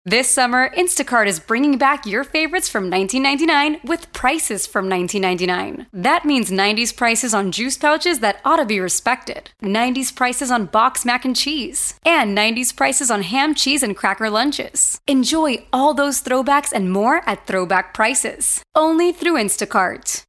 This summer, Instacart is bringing back your favorites from 1999 with prices from 1999. That means 90s prices on juice pouches that ought to be respected, 90s prices on boxed mac and cheese, and 90s prices on ham, cheese, and cracker lunches. Enjoy all those throwbacks and more at throwback prices. Only through Instacart.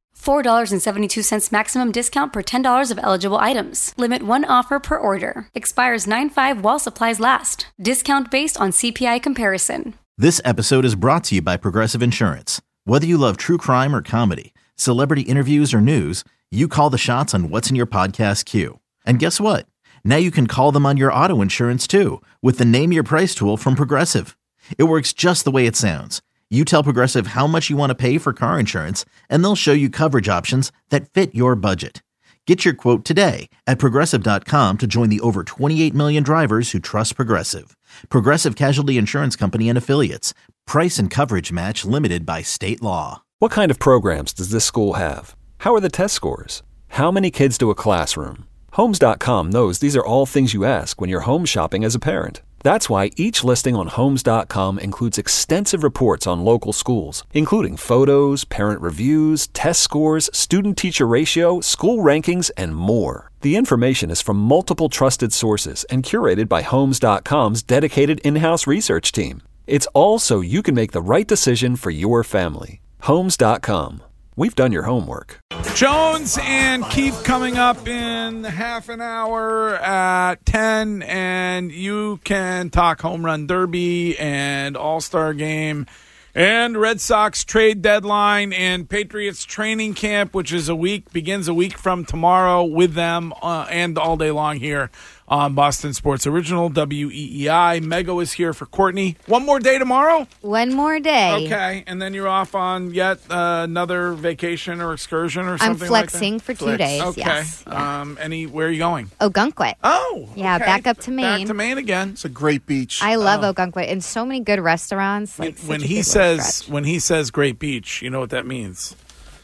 $4.72 maximum discount per $10 of eligible items. Limit one offer per order. Expires 9/5 while supplies last. Discount based on CPI comparison. This episode is brought to you by Progressive Insurance. Whether you love true crime or comedy, celebrity interviews or news, you call the shots on what's in your podcast queue. And guess what? Now you can call them on your auto insurance too with the Name Your Price tool from Progressive. It works just the way it sounds. You tell Progressive how much you want to pay for car insurance, and they'll show you coverage options that fit your budget. Get your quote today at Progressive.com to join the over 28 million drivers who trust Progressive. Progressive Casualty Insurance Company and Affiliates. Price and coverage match limited by state law. What kind of programs does this school have? How are the test scores? How many kids do a classroom? Homes.com knows these are all things you ask when you're home shopping as a parent. That's why each listing on Homes.com includes extensive reports on local schools, including photos, parent reviews, test scores, student-teacher ratio, school rankings, and more. The information is from multiple trusted sources and curated by Homes.com's dedicated in-house research team. It's all so you can make the right decision for your family. Homes.com. We've done your homework. Jones and Keith coming up in half an hour at 10, and you can talk Home Run Derby and All-Star Game and Red Sox trade deadline and Patriots training camp, which is begins a week from tomorrow with them and all day long here on Boston Sports Original, WEEI. Mego is here for Courtney. One more day tomorrow? One more day. Okay, and then you're off on yet another vacation or excursion or something like that? I'm flexing for 2 days, okay. yes. Where are you going? Ogunquit. Oh, yeah, okay. back up to Maine. Back to Maine again. It's a great beach. I love Ogunquit, and so many good restaurants. When he says great beach, you know what that means.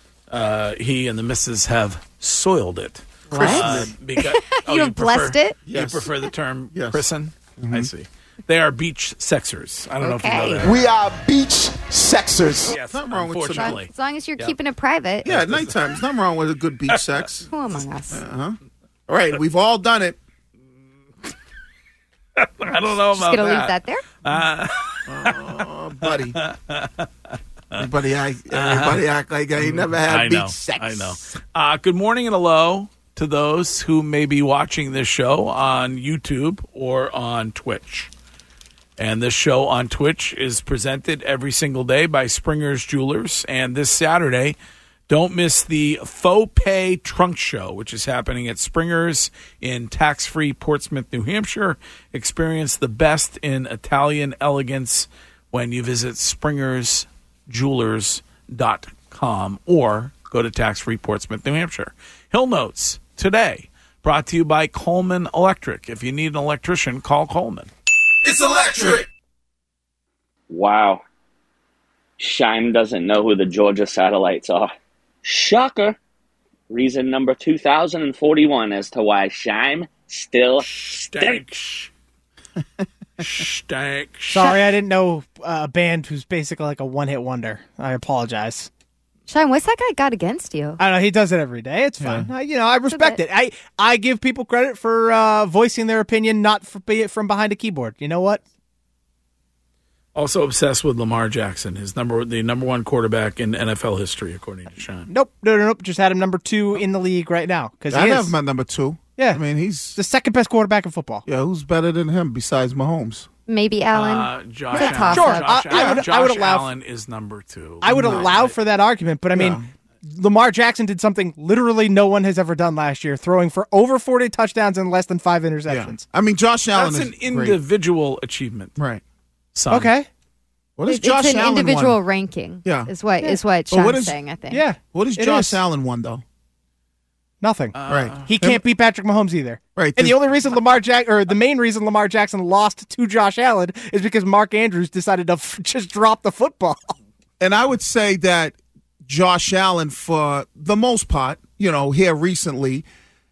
He and the missus have soiled it. What? Because, you have blessed it? Yes. You prefer the term christen? Mm-hmm. I see. They are beach sexers. I don't know if you know that. We are beach sexers. Yes, nothing wrong with unfortunately. As long as you're keeping it private. Yeah, at nighttime. There's nothing wrong with a good beach sex. Who among us? All right, we've all done it. I don't know about that. Just going to leave that there? Buddy. Everybody act like I ain't never had beach sex. I know. Good morning and hello to those who may be watching this show on YouTube or on Twitch. And this show on Twitch is presented every single day by Springer's Jewelers. And this Saturday, don't miss the Faux Pay Trunk Show, which is happening at Springer's in tax-free Portsmouth, New Hampshire. Experience the best in Italian elegance when you visit springersjewelers.com or go to tax-free Portsmouth, New Hampshire. Hill Notes today, brought to you by Coleman Electric. If you need an electrician, call Coleman. It's electric! Wow. Scheim doesn't know who the Georgia Satellites are. Shocker. Reason number 2041 as to why Scheim still stinks. Stank. Sorry, I didn't know a band who's basically like a one-hit wonder. I apologize. Sean, what's that guy got against you? I don't know. He does it every day. It's fine. I respect it. I give people credit for voicing their opinion, not from behind a keyboard. You know what? Also obsessed with Lamar Jackson, the number one quarterback in NFL history, according to Sean. Nope. Just had him number 2 in the league right now. I have him at number 2. Yeah. I mean, he's the second best quarterback in football. Yeah, who's better than him besides Mahomes? Maybe Allen. Josh Allen. Sure. I would allow Allen is number 2. I would allow for that argument, but I mean, Lamar Jackson did something literally no one has ever done last year, throwing for over 40 touchdowns and less than 5 interceptions. Yeah. I mean, Josh Allen That's is an individual achievement. Right. Son. Okay. What is Josh Allen? It's an individual won? ranking. Yeah. Is what Sean's saying, I think. Yeah. What is Josh Allen won, though? Nothing. Right. He can't beat Patrick Mahomes either. Right. And the main reason Lamar Jackson lost to Josh Allen is because Mark Andrews decided to just drop the football. And I would say that Josh Allen, for the most part, here recently,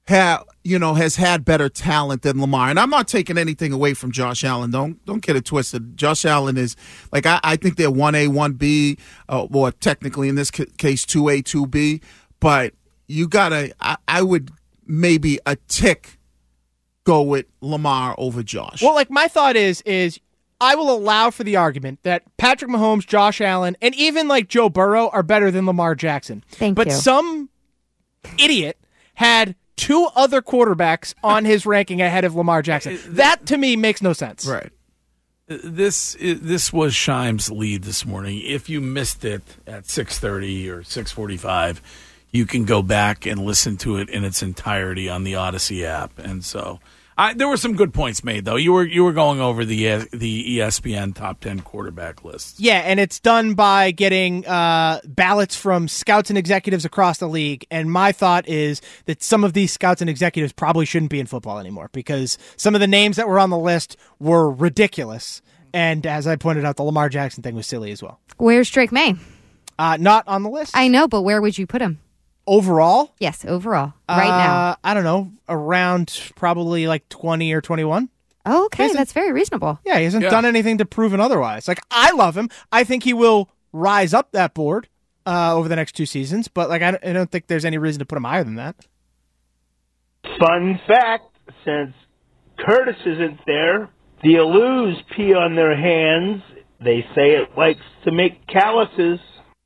has had better talent than Lamar. And I'm not taking anything away from Josh Allen. Don't get it twisted. Josh Allen is, like, I think they're 1A, 1B, or technically in this case 2A, 2B. But you got to, I would maybe a tick go with Lamar over Josh. Well, like, my thought is I will allow for the argument that Patrick Mahomes, Josh Allen, and even like Joe Burrow are better than Lamar Jackson. But some idiot had 2 other quarterbacks on his ranking ahead of Lamar Jackson. That, to me, makes no sense. Right. This was Scheim's lead this morning. If you missed it at 6:30 or 6:45, you can go back and listen to it in its entirety on the Odyssey app. And so there were some good points made, though. You were going over the ESPN top 10 quarterback list. Yeah, and it's done by getting ballots from scouts and executives across the league. And my thought is that some of these scouts and executives probably shouldn't be in football anymore because some of the names that were on the list were ridiculous. And as I pointed out, the Lamar Jackson thing was silly as well. Where's Drake May? Not on the list. I know, but where would you put him? Overall? Yes, overall. Right now. I don't know. Around probably like 20 or 21. Okay, that's very reasonable. Yeah, he hasn't done anything to prove it otherwise. Like, I love him. I think he will rise up that board over the next 2 seasons, but like I don't think there's any reason to put him higher than that. Fun fact, since Curtis isn't there, the Alus pee on their hands. They say it likes to make calluses.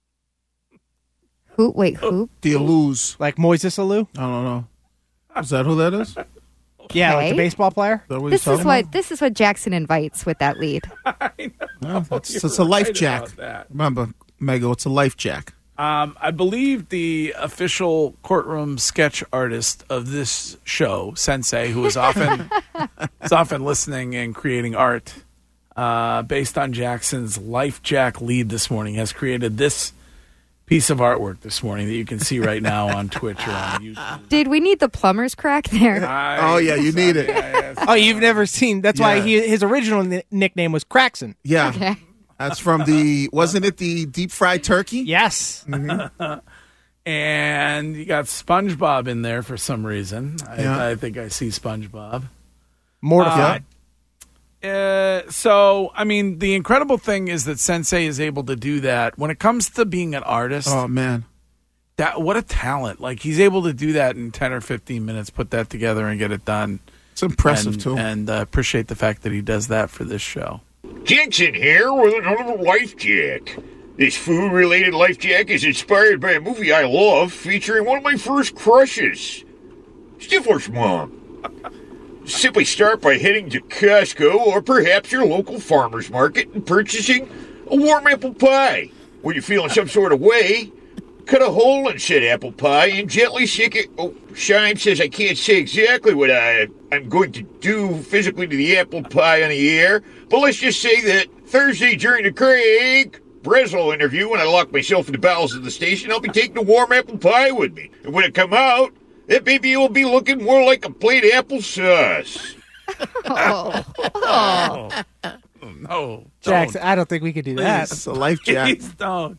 Who? Wait, who? The Alus. Like Moises Alou? I don't know. Is that who that is? Yeah, like the baseball player. This is what Jackson invites with that lead. I know. It's a life jack. Remember, Mego, it's a life jack. I believe the official courtroom sketch artist of this show, Sensei, who is often listening and creating art based on Jackson's life jack lead this morning, has created this piece of artwork this morning that you can see right now on Twitch or on YouTube. Did we need the plumber's crack there? You need it. Oh, you've never seen. That's why his original nickname was Craxon. Yeah. Okay. That's from wasn't it the deep fried turkey? Yes. Mm-hmm. And you got SpongeBob in there for some reason. I think I see SpongeBob. Mortified. So, I mean, the incredible thing is that Sensei is able to do that. When it comes to being an artist, oh, man. What a talent. Like, he's able to do that in 10 or 15 minutes, put that together and get it done. It's impressive, too. And appreciate the fact that he does that for this show. Jensen here with another Life Jack. This food-related Life Jack is inspired by a movie I love featuring one of my first crushes, Stifler's mom. Simply start by heading to Costco or perhaps your local farmer's market and purchasing a warm apple pie. When you're feeling some sort of way, cut a hole in said apple pie and gently shake it. Oh, Scheim says I can't say exactly what I'm going to do physically to the apple pie on the air, but let's just say that Thursday during the Craig Breslow interview, when I lock myself in the bowels of the station, I'll be taking a warm apple pie with me. And when it come out, that baby will be looking more like a plate of applesauce. No. Jackson, I don't think we could do that. That's a life jack. Please don't.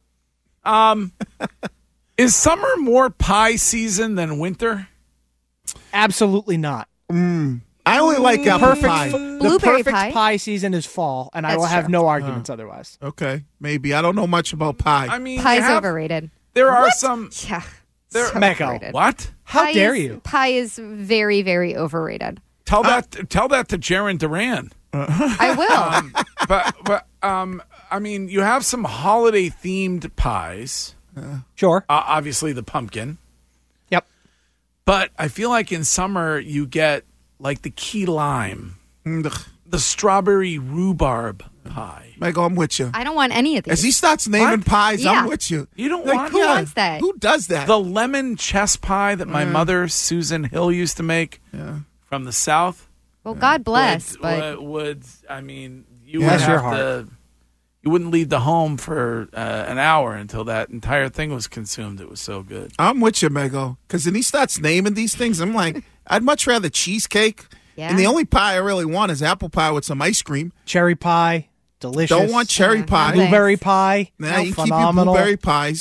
Is summer more pie season than winter? Absolutely not. I only like apple pie. The perfect pie season is fall, and I will have no arguments otherwise. Okay, maybe. I don't know much about pie. I mean, pie's overrated. There are some. Yeah. There, Mecco. What? How dare you? Pie is very, very overrated. Tell that to Jaron Duran. I will. I mean, you have some holiday themed pies. Sure. Obviously, the pumpkin. Yep. But I feel like in summer you get like the key lime, the strawberry rhubarb pie. Michael, I'm with you. I don't want any of these. As he starts naming pies, Yeah. I'm with you. You don't Like, want Who wants that? Who does that? the lemon chess pie that my mother, Susan Hill, used to make from the South. Well, God bless, would I mean you Bless would your have heart. to. You wouldn't leave the home for an hour until that entire thing was consumed. It was so good. I'm with you, Mego. Because when he starts naming these things, I'm like, I'd much rather cheesecake. Yeah. And the only pie I really want is apple pie with some ice cream. Cherry pie, delicious. Don't want cherry pie. Thanks. Blueberry pie. Nah, you keep your phenomenal. blueberry pies.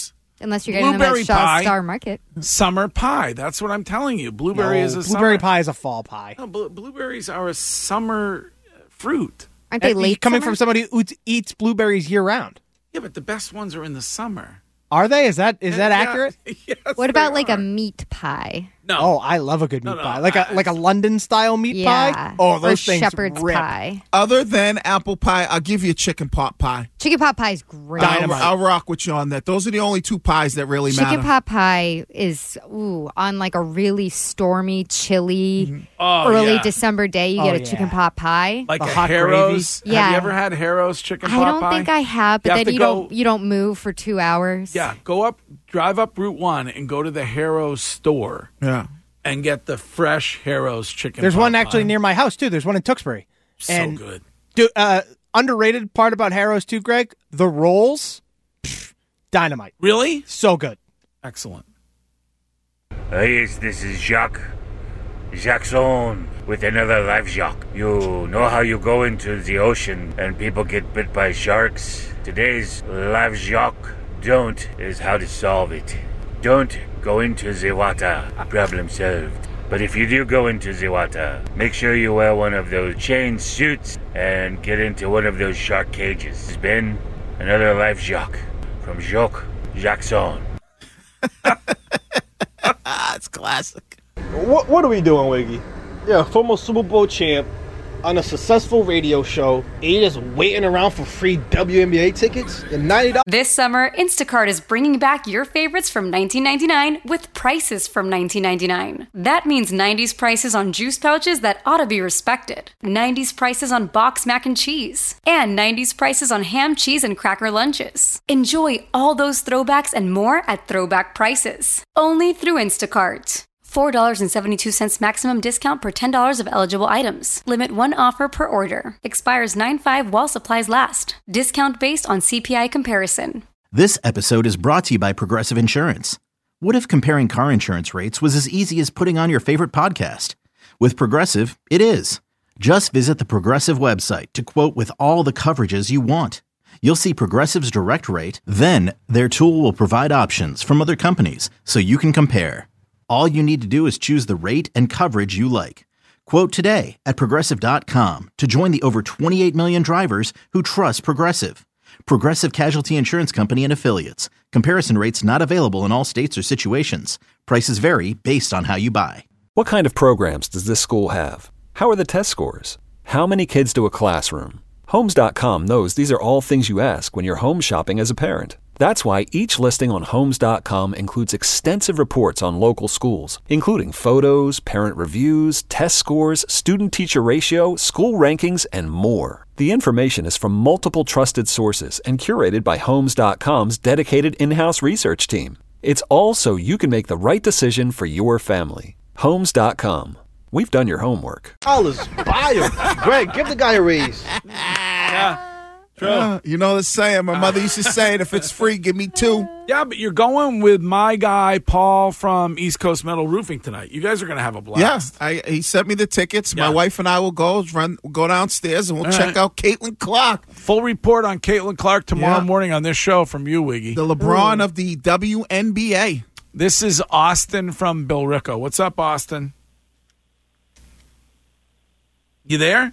Unless you're getting them Blueberry at Shaw's pie. Star Market. Summer pie. That's what I'm telling you. Blueberry is a blueberry summer. pie is a fall pie. No, blueberries are a summer fruit. Aren't they late Coming summer? from somebody who eats blueberries year round. Yeah, but the best ones are in the summer. Are they? Is that accurate? Yes, What about they like are. a meat pie? No. Oh, I love a good meat No, pie. Like a London style meat Yeah. pie. Oh, those or things shepherd's rip. pie. Other than apple pie, I'll give you a chicken pot pie. Chicken pot pie is great. Dynamite. I'll rock with you on that. Those are the only two pies that really Chicken matter. pot pie is on like a really stormy, chilly, Oh, early yeah. December day. You get a chicken pot pie. Like The a hot Harrow's. gravy. Have you Yeah. ever had Harrow's chicken I pot don't pie? think I have, but You have then to you don't move for 2 hours. Yeah, drive up Route 1 and go to the Harrow's store Yeah. and get the fresh Harrow's chicken There's pot one actually pie. near my house too. There's one in Tewksbury. So and good. Underrated part about Harrow's too, Greg. The rolls, dynamite. Really? So good. Excellent. Yes, this is Jacques. Jackson with another Live Jacques. You know how you go into the ocean and people get bit by sharks? Today's Live Jacques don't is how to solve it. Don't go into the water. Problem solved. But if you do go into the water, make sure you wear one of those chain suits and get into one of those shark cages. It's been another Live Jacques from Jacques Jackson. It's classic. What are we doing, Wiggy? Yeah, former Super Bowl champ on a successful radio show, and you're just waiting around for free WNBA tickets and $90. This summer, Instacart is bringing back your favorites from 1999 with prices from 1999. That means 90s prices on juice pouches that ought to be respected, 90s prices on box mac and cheese, and 90s prices on ham, cheese, and cracker lunches. Enjoy all those throwbacks and more at throwback prices. Only through Instacart. $4.72 maximum discount per $10 of eligible items. Limit one offer per order. Expires 9/5 while supplies last. Discount based on CPI comparison. This episode is brought to you by Progressive Insurance. What if comparing car insurance rates was as easy as putting on your favorite podcast? With Progressive, it is. Just visit the Progressive website to quote with all the coverages you want. You'll see Progressive's direct rate, then their tool will provide options from other companies so you can compare. All you need to do is choose the rate and coverage you like. Quote today at Progressive.com to join the over 28 million drivers who trust Progressive. Progressive Casualty Insurance Company and Affiliates. Comparison rates not available in all states or situations. Prices vary based on how you buy. What kind of programs does this school have? How are the test scores? How many kids do a classroom? Homes.com knows these are all things you ask when you're home shopping as a parent. That's why each listing on Homes.com includes extensive reports on local schools, including photos, parent reviews, test scores, student-teacher ratio, school rankings, and more. The information is from multiple trusted sources and curated by Homes.com's dedicated in-house research team. It's all so you can make the right decision for your family. Homes.com. We've done your homework. Buy him. Greg, give the guy a raise. You know the saying. My mother used to say it, if it's free, give me two. Yeah, but you're going with my guy, Paul, from East Coast Metal Roofing tonight. You guys are going to have a blast. Yeah, he sent me the tickets. Yeah. My wife and I will go downstairs and we'll check out Caitlin Clark. Full report on Caitlin Clark tomorrow morning on this show from you, Wiggy. The LeBron of the WNBA. This is Austin from Billerica. What's up, Austin? You there?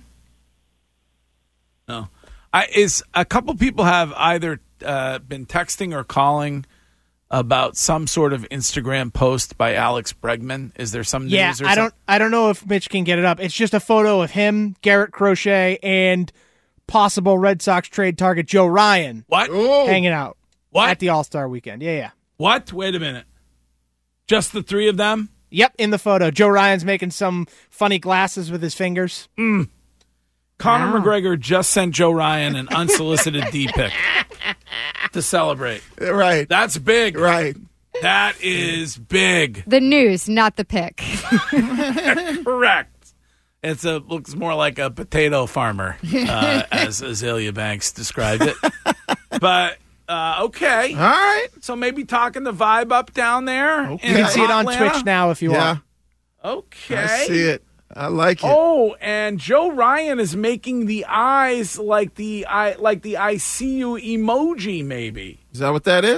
No. A couple people have either been texting or calling about some sort of Instagram post by Alex Bregman. Is there some news? Or I don't know if Mitch can get it up. It's just a photo of him, Garrett Crochet, and possible Red Sox trade target Joe Ryan. What? Hanging out. What? At the All-Star weekend. Yeah. What? Wait a minute. Just the three of them? Yep, in the photo. Joe Ryan's making some funny glasses with his fingers. Conor McGregor just sent Joe Ryan an unsolicited D-pic to celebrate. Right. That's big. Right. That is big. The news, not the pick. Correct. Looks more like a potato farmer, as Azalea Banks described it. But, okay. All right. So maybe talking the vibe up down there. Okay. You can see it on Atlanta? Twitch now if you want. Okay. I see it. I like it. Oh, and Joe Ryan is making the eyes like the I see you emoji, maybe. Is that what that is?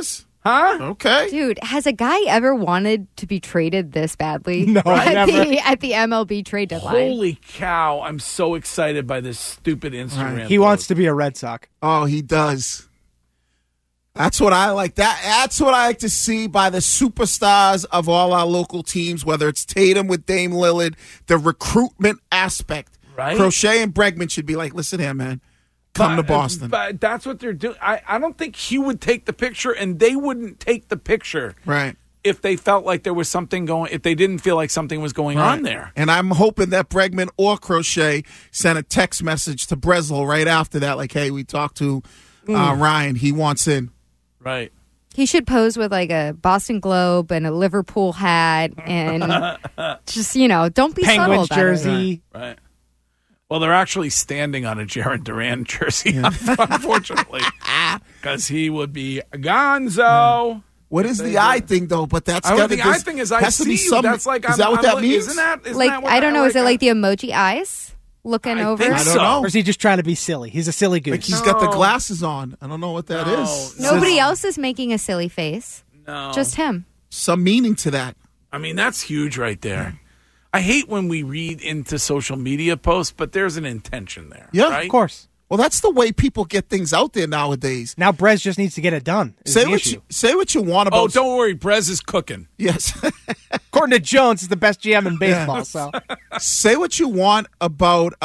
Huh? Okay. Dude, has a guy ever wanted to be traded this badly? No, at never. at the MLB trade deadline. Holy cow. I'm so excited by this stupid Instagram. Right. He wants to be a Red Sox. Oh, he does. That's what I like. That's what I like to see by the superstars of all our local teams, whether it's Tatum with Dame Lillard, the recruitment aspect. Right. Crochet and Bregman should be like, listen here, man. Come to Boston. But that's what they're doing. I don't think he would take the picture, and they wouldn't take the picture. Right. If they felt like there was something going, if they didn't feel like something was going on there. And I'm hoping that Bregman or Crochet sent a text message to Breslow right after that, like, hey, we talked to Ryan. He wants in. Right. He should pose with like a Boston Globe and a Liverpool hat and just, don't be subtle Penguins about jersey. Right. Well, they're actually standing on a Jaron Duran jersey, unfortunately, because he would be Gonzo. What is the eye thing, though? But that's got the eye thing is I has to be see you. some. That's like is that what that means? Isn't that it. Like, that what I don't know. Is it that- like the emoji eyes looking I over? think I don't so. know. Or is he just trying to be silly? He's a silly goose. Like he's got the glasses on. I don't know what that is. Nobody else is making a silly face. No. Just him. Some meaning to that. I mean, that's huge right there. I hate when we read into social media posts, but there's an intention there. Yeah, right? Of course. Well, that's the way people get things out there nowadays. Now Brez just needs to get it done. is Say the what issue. say what you want about. Oh, don't worry. Brez is cooking. Yes. According to Jones, is the best GM in baseball. So Say what you want about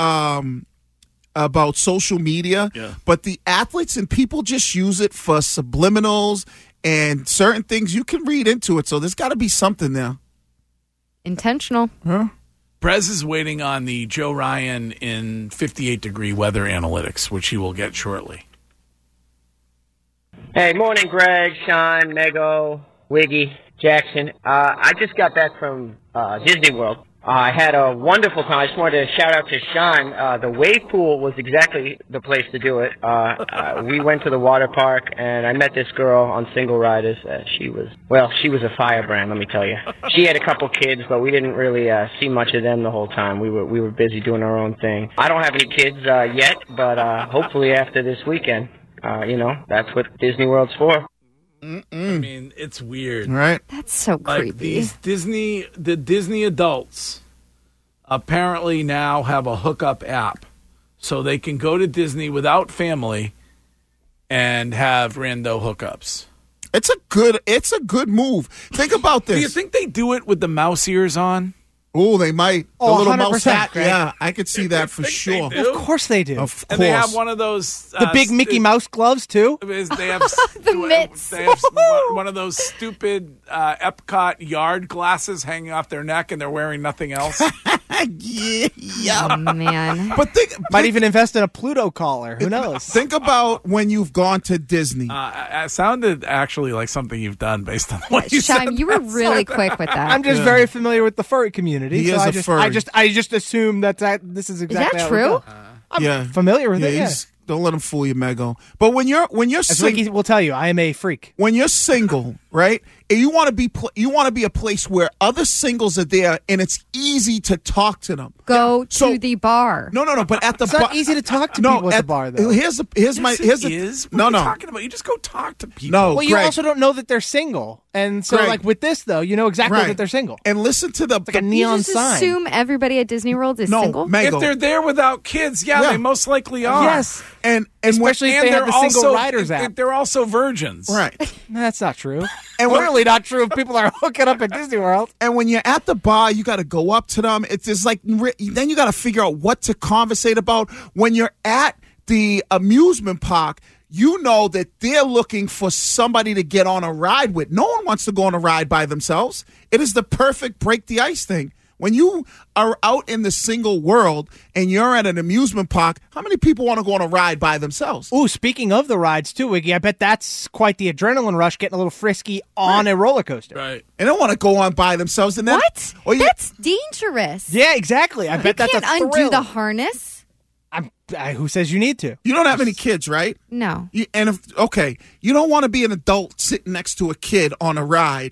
social media, but the athletes and people just use it for subliminals and certain things you can read into it. So there's got to be something there. Intentional. Brez is waiting on the Joe Ryan in 58-degree weather analytics, which he will get shortly. Hey, morning, Greg, Sean, Mego, Wiggy, Jackson. I just got back from Disney World. I had a wonderful time. I just wanted to shout out to Sean. The wave pool was exactly the place to do it. We went to the water park, and I met this girl on Single Riders. She was a firebrand, let me tell you. She had a couple kids, but we didn't really see much of them the whole time. We were busy doing our own thing. I don't have any kids yet, but hopefully after this weekend. That's what Disney World's for. I mean, it's weird. Right? That's so Like creepy. the Disney adults apparently now have a hookup app, so they can go to Disney without family and have rando hookups. It's a good move. Think about this. Do you think they do it with the mouse ears on? Oh, they might. Oh, the little mouse 100%, hat. Greg. Yeah, I could see that for sure. do? of course they do. Of course. And they have one of those The big Mickey Mouse gloves too. They have The mitts. They have one of those stupid Epcot yard glasses hanging off their neck, and they're wearing nothing else. yeah. Oh, man. But Might even invest in a Pluto collar. Who knows? think about when you've gone to Disney. It sounded actually like something you've done based on what you Shime, said. you were really quick with that. I'm just very familiar with the furry community. He so is I a just, furry. I just assume that this is Is exactly that how it true? goes. I'm familiar with it. Yeah. Don't let him fool you, Mego. But when you're As Ricky will tell you, I am a freak. when you're single, right? And you want to be a place where other singles are there, and it's easy to talk to them. Go So- to the bar. No, but at the It's not easy to talk to people at the bar, though. Here's the What are you talking about? You just go talk to people. No, Well, you Greg. also don't know that they're single, and so Greg. like with this though, you know exactly Right. that they're single. And listen to the It's like a You neon just sign. assume everybody at Disney World is no, single? Mego. If they're there without kids, yeah, Yeah. they most likely are. Yes, and especially if they have they're the single also, riders app. They're also virgins. right. That's not true. And Clearly not true if people are hooking up at Disney World. And when you're at the bar, you got to go up to them. It's just like then you got to figure out what to conversate about. When you're at the amusement park, you know that they're looking for somebody to get on a ride with. No one wants to go on a ride by themselves. It is the perfect break the ice thing. When you are out in the single world and you're at an amusement park, how many people want to go on a ride by themselves? Ooh, speaking of the rides too, Wiggy, I bet that's quite the adrenaline rush getting a little frisky on a roller coaster. Right. They don't want to go on by themselves. And then, What? Or you, That's dangerous. Yeah, exactly. I bet that's Can't a thrill. undo the harness. Who says you need to? you don't have any kids, right? No. You don't want to be an adult sitting next to a kid on a ride,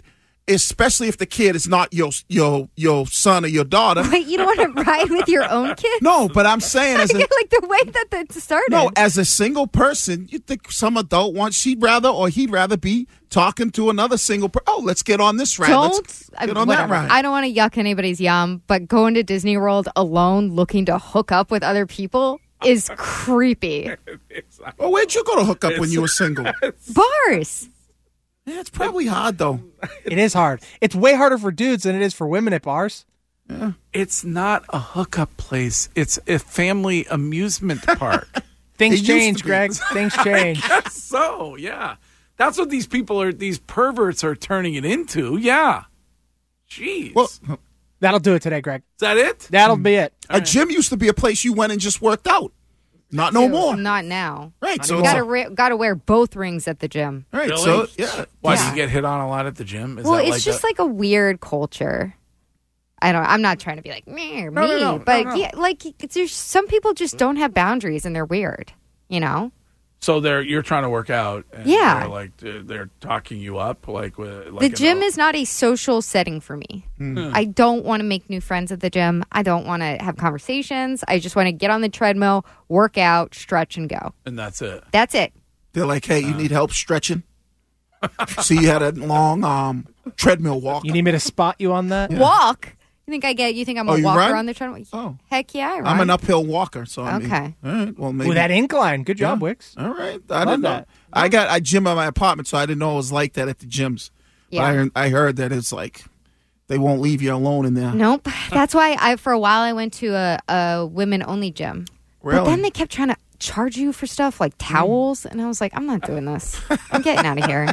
especially if the kid is not your son or your daughter. Wait, you don't want to ride with your own kid? No, but I'm saying like the way that started. No, as a single person, you think some adult wants he'd rather be talking to another single person. Oh, let's get on this ride. Let's get on that ride. I don't want to yuck anybody's yum, but going to Disney World alone, looking to hook up with other people, is creepy. Well, where'd you go to hook up when you were single? Bars. Yeah, it's probably hard, though. It is hard. It's way harder for dudes than it is for women at bars. Yeah. It's not a hookup place. It's a family amusement park. Things change, Greg. Things change. I guess so, yeah. That's what these perverts are turning it into. Yeah. Jeez. Well, that'll do it today, Greg. Is that it? That'll be it. A gym used to be a place you went and just worked out. Not no more. Not now. Right. So you gotta wear both rings at the gym. Right. Really? So yeah. Why do you get hit on a lot at the gym? It's just like a weird culture. I'm not trying to be like me, but yeah, like there's some people just don't have boundaries and they're weird. You know. So you're trying to work out. And yeah. they're talking you up the gym is not a social setting for me. I don't want to make new friends at the gym. I don't want to have conversations. I just want to get on the treadmill, work out, stretch, and go. And that's it. That's it. They're like, hey, you need help stretching? So you had a long treadmill walk. You need me to spot you on that? Yeah. Walk? You think I'm a walker run? on the treadmill? Oh. Heck yeah, I run. I'm an uphill walker, so I mean, okay. All right, well maybe with that incline. Good job, Wicks. All right, I didn't know. I gym at my apartment, so I didn't know it was like that at the gyms. Yeah, but I heard that it's like they won't leave you alone in there. Nope. That's why for a while I went to a women only gym. Really? But then they kept trying to charge you for stuff like towels, and I was like, I'm not doing this. I'm getting out of here.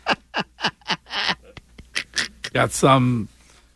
Got some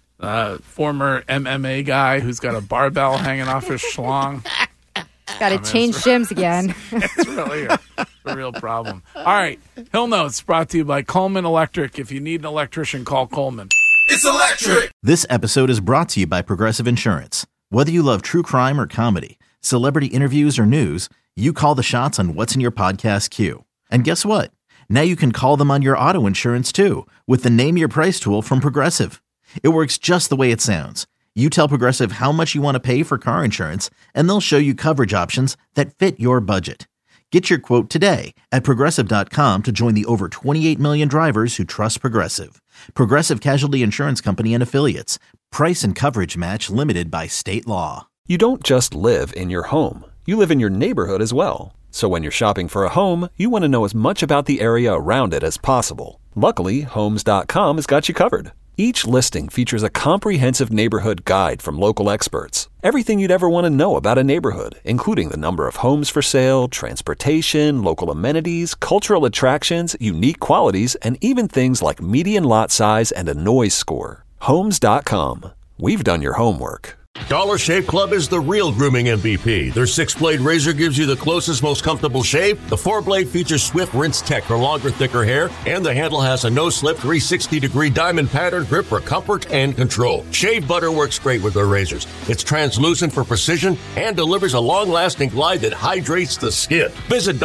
former MMA guy who's got a barbell hanging off his schlong. Got to change gyms again. It's really a real problem. All right. Hill Notes brought to you by Coleman Electric. If you need an electrician, call Coleman. It's electric. This episode is brought to you by Progressive Insurance. Whether you love true crime or comedy, celebrity interviews or news, you call the shots on what's in your podcast queue. And guess what? Now you can call them on your auto insurance too with the Name Your Price tool from Progressive. It works just the way it sounds. You tell Progressive how much you want to pay for car insurance, and they'll show you coverage options that fit your budget. Get your quote today at Progressive.com to join the over 28 million drivers who trust Progressive. Progressive Casualty Insurance Company and Affiliates. Price and coverage match limited by state law. You don't just live in your home. You live in your neighborhood as well. So when you're shopping for a home, you want to know as much about the area around it as possible. Luckily, Homes.com has got you covered. Each listing features a comprehensive neighborhood guide from local experts. Everything you'd ever want to know about a neighborhood, including the number of homes for sale, transportation, local amenities, cultural attractions, unique qualities, and even things like median lot size and a noise score. Homes.com. We've done your homework. Dollar Shave Club is the real grooming MVP. Their 6-blade razor gives you the closest, most comfortable shave. The 4-blade features swift rinse tech for longer, thicker hair. And the handle has a no-slip 360-degree diamond pattern grip for comfort and control. Shave butter works great with their razors. It's translucent for precision and delivers a long-lasting glide that hydrates the skin. Visit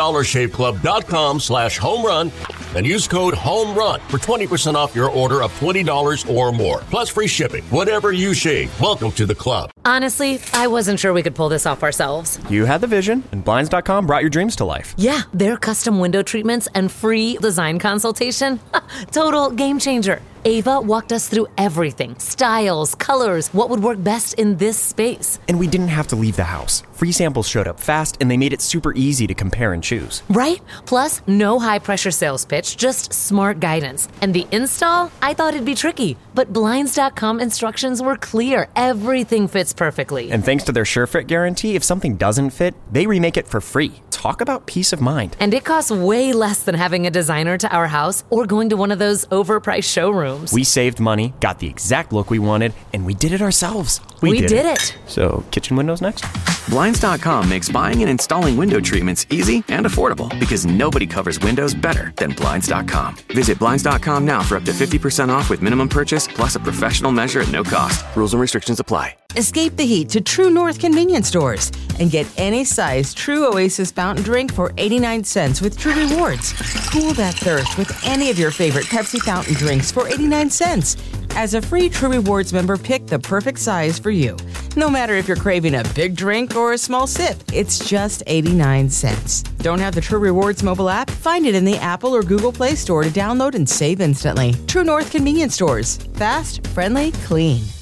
DollarShaveClub.com/homerun and use code HOMERUN for 20% off your order of $20 or more. Plus free shipping. Whatever you shave, welcome to the club. Honestly, I wasn't sure we could pull this off ourselves. You had the vision, and Blinds.com brought your dreams to life. Yeah, their custom window treatments and free design consultation. Total game changer. Ava walked us through everything. Styles, colors, what would work best in this space. And we didn't have to leave the house. Free samples showed up fast, and they made it super easy to compare and choose. Right? Plus, no high-pressure sales pitch, just smart guidance. And the install? I thought it'd be tricky, but Blinds.com instructions were clear. Everything fits perfectly. And thanks to their SureFit guarantee, if something doesn't fit, they remake it for free. Talk about peace of mind. And it costs way less than having a designer to our house or going to one of those overpriced showrooms. We saved money, got the exact look we wanted, and we did it ourselves. We did it. So, kitchen windows next? Blinds.com makes buying and installing window treatments easy and affordable because nobody covers windows better than Blinds.com. Visit Blinds.com now for up to 50% off with minimum purchase plus a professional measure at no cost. Rules and restrictions apply. Escape the heat to True North convenience stores and get any size True Oasis fountain drink for 89 cents with True Rewards. Cool that thirst with any of your favorite Pepsi fountain drinks for 89 cents. As a free True Rewards member, pick the perfect size for you. No matter if you're craving a big drink or a small sip, it's just 89 cents. Don't have the True Rewards mobile app? Find it in the Apple or Google Play Store to download and save instantly. True North convenience stores. Fast, friendly, clean.